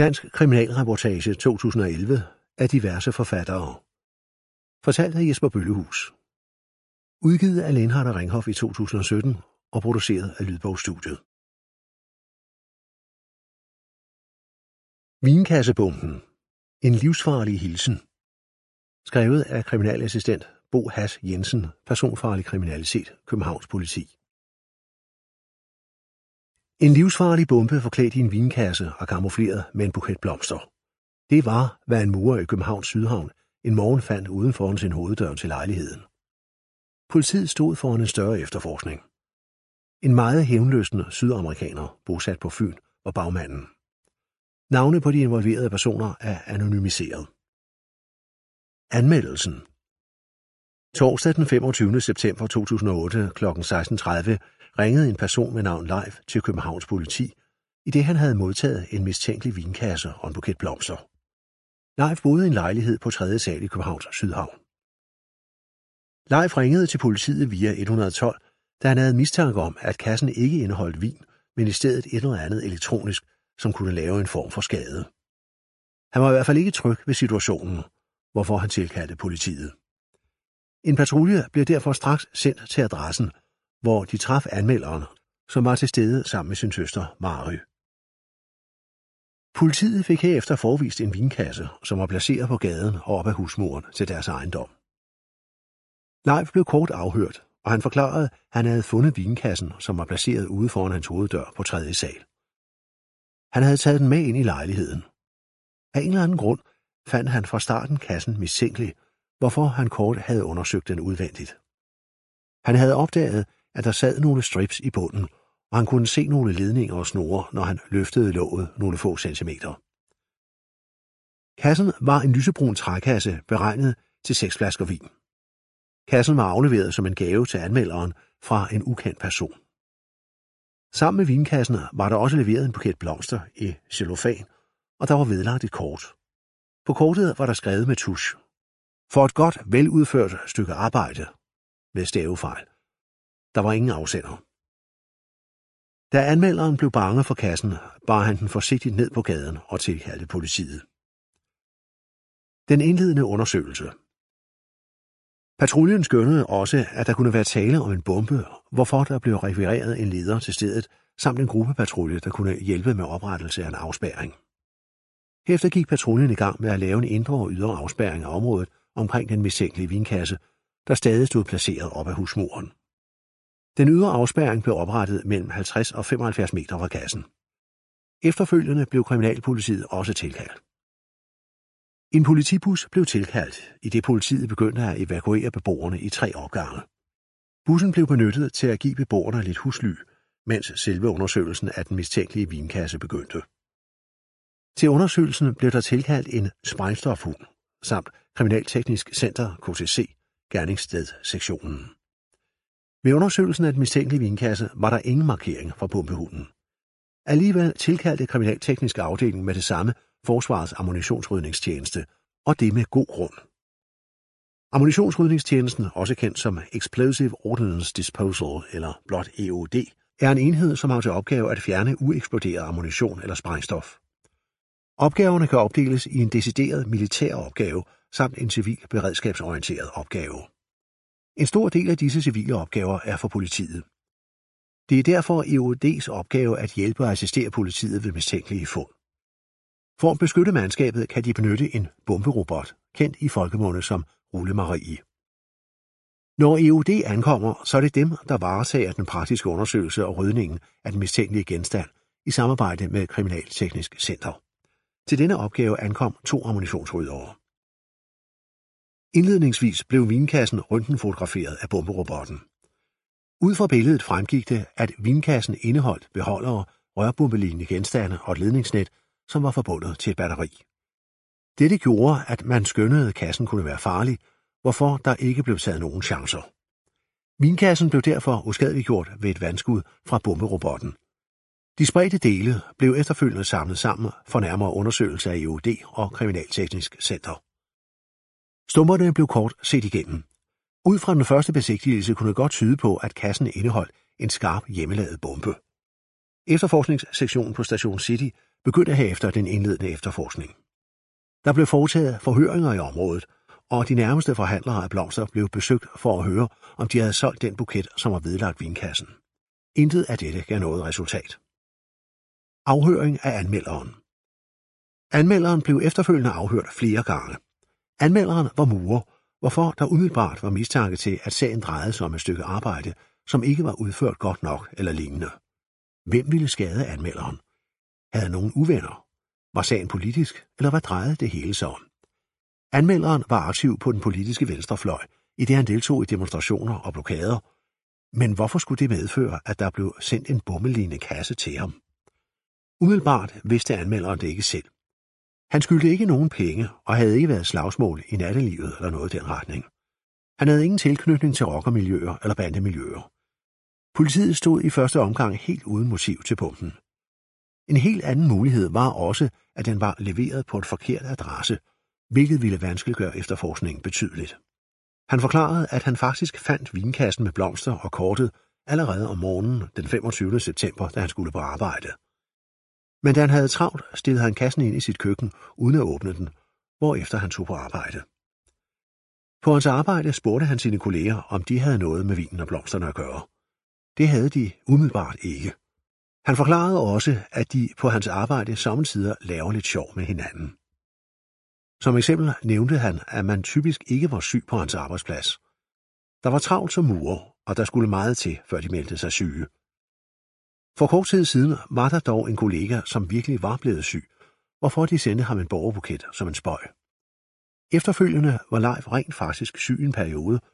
Dansk kriminalreportage 2011 af diverse forfattere. Fortalt af Jesper Bøllehus. Udgivet af Lindhardt og Ringhof i 2017 og produceret af Lydbogstudiet. Vinkassebomben. En livsfarlig hilsen. Skrevet af kriminalassistent Bo Hass Jensen, personfarlig kriminalitet, Københavns Politi. En livsfarlig bombe forklædt i en vinkasse og kamufleret med en buket blomster. Det var, hvad en murer i Københavns Sydhavn en morgen fandt uden foran sin hoveddør til lejligheden. Politiet stod foran en større efterforskning. En meget hævnlystende sydamerikaner, bosat på Fyn, var bagmanden. Navne på de involverede personer er anonymiseret. Anmeldelsen. Torsdag den 25. september 2008 kl. 16:30 ringede en person med navn Leif til Københavns Politi, i det han havde modtaget en mistænkelig vinkasse og en buket blomster. Leif boede i en lejlighed på 3. sal i Københavns Sydhavn. Leif ringede til politiet via 112, da han havde mistanke om, at kassen ikke indeholdt vin, men i stedet et eller andet elektronisk, som kunne lave en form for skade. Han var i hvert fald ikke tryg ved situationen, hvorfor han tilkaldte politiet. En patrulje blev derfor straks sendt til adressen, hvor de traf anmelderen, som var til stede sammen med sin søster Mary. Politiet fik herefter forvist en vinkasse, som var placeret på gaden og op ad husmuren til deres ejendom. Leif blev kort afhørt, og han forklarede, at han havde fundet vinkassen, som var placeret ude foran hans hoveddør på 3. sal. Han havde taget den med ind i lejligheden. Af en eller anden grund fandt han fra starten kassen mistænkelig, hvorfor han kort havde undersøgt den udvendigt. Han havde opdaget, at der sad nogle strips i bunden, og han kunne se nogle ledninger og snore, når han løftede låget nogle få centimeter. Kassen var en lysebrun trækasse beregnet til 6 flasker vin. Kassen var afleveret som en gave til anmelderen fra en ukendt person. Sammen med vinkassen var der også leveret en buket blomster i cellofan, og der var vedlagt et kort. På kortet var der skrevet med tusch: For et godt, veludført stykke arbejde, med stavefejl. Der var ingen afsender. Da anmelderen blev bange for kassen, bar han den forsigtigt ned på gaden og tilkaldte politiet. Den indledende undersøgelse. Patruljen skønnede også, at der kunne være tale om en bombe, hvorfor der blev rekvireret en leder til stedet, samt en gruppepatrulje, der kunne hjælpe med oprettelse af en afspærring. Herefter gik patruljen i gang med at lave en indre og ydre afspærring af området omkring den mistænkelige vinkasse, der stadig stod placeret op ad husmuren. Den ydre afspærring blev oprettet mellem 50 og 75 meter fra kassen. Efterfølgende blev kriminalpolitiet også tilkaldt. En politibus blev tilkaldt, i det politiet begyndte at evakuere beboerne i 3 opgange. Bussen blev benyttet til at give beboerne lidt husly, mens selve undersøgelsen af den mistænkelige vinkasse begyndte. Til undersøgelsen blev der tilkaldt en sprængstofhund, samt Kriminalteknisk Center KTC, gerningsstedssektionen. Ved undersøgelsen af den mistænkelige vinkasse var der ingen markering fra bombehunden. Alligevel tilkaldte Kriminalteknisk afdeling med det samme Forsvarets ammunitionsrydningstjeneste, og det med god grund. Ammunitionsrydningstjenesten, også kendt som Explosive Ordnance Disposal eller blot EOD, er en enhed, som har til opgave at fjerne ueksploderet ammunition eller sprængstof. Opgaverne kan opdeles i en decideret militær opgave samt en civil beredskabsorienteret opgave. En stor del af disse civile opgaver er for politiet. Det er derfor EOD's opgave at hjælpe og assistere politiet ved mistænkelige fund. For at beskytte mandskabet kan de benytte en bomberobot, kendt i folkemunde som Rulle Marie. Når EOD ankommer, så er det dem, der varetager den praktiske undersøgelse og rydningen af den mistænkelige genstand i samarbejde med Kriminalteknisk Center. Til denne opgave ankom 2 ammunitionsryddere. Indledningsvis blev vinkassen røntgenfotograferet af bomberobotten. Ud fra billedet fremgik det, at vinkassen indeholdt beholdere, rørbombelignende genstande og et ledningsnet, som var forbundet til et batteri. Dette gjorde, at man skønnede, at kassen kunne være farlig, hvorfor der ikke blev taget nogen chancer. Vinkassen blev derfor uskadeliggjort ved et vandskud fra bomberobotten. De spredte dele blev efterfølgende samlet sammen for nærmere undersøgelse af EOD og Kriminalteknisk Center. Stumperne blev kort set igennem. Ud fra den første besigtigelse kunne det godt tyde på, at kassen indeholdt en skarp hjemmelavet bombe. Efterforskningssektionen på Station City begyndte herefter den indledende efterforskning. Der blev foretaget forhøringer i området, og de nærmeste forhandlere af blomster blev besøgt for at høre, om de havde solgt den buket, som var vedlagt vinkassen. Intet af dette gav noget resultat. Afhøring af anmelderen. Anmelderen blev efterfølgende afhørt flere gange. Anmelderen var murer, hvorfor der umiddelbart var mistanke til, at sagen drejede sig om et stykke arbejde, som ikke var udført godt nok eller lignende. Hvem ville skade anmelderen? Havde nogen uvenner? Var sagen politisk, eller hvad drejede det hele sig om? Anmelderen var aktiv på den politiske venstrefløj, i det han deltog i demonstrationer og blokader. Men hvorfor skulle det medføre, at der blev sendt en bommelignende kasse til ham? Umiddelbart vidste anmelderen det ikke selv. Han skyldte ikke nogen penge og havde ikke været slagsmål i nattelivet eller noget i den retning. Han havde ingen tilknytning til rockermiljøer eller bandemiljøer. Politiet stod i første omgang helt uden motiv til pumpen. En helt anden mulighed var også, at den var leveret på en forkert adresse, hvilket ville vanskeliggøre efterforskningen betydeligt. Han forklarede, at han faktisk fandt vinkassen med blomster og kortet allerede om morgenen den 25. september, da han skulle på arbejde. Men da han havde travlt, stillede han kassen ind i sit køkken, uden at åbne den, hvorefter han tog på arbejde. På hans arbejde spurgte han sine kolleger, om de havde noget med vinen og blomsterne at gøre. Det havde de umiddelbart ikke. Han forklarede også, at de på hans arbejde sommetider laver lidt sjov med hinanden. Som eksempel nævnte han, at man typisk ikke var syg på hans arbejdsplads. Der var travlt som murer, og der skulle meget til, før de meldte sig syge. For kort tid siden var der dog en kollega, som virkelig var blevet syg, hvorfor de sendte ham en borgerbuket som en spøg. Efterfølgende var Leif rent faktisk syg en periode,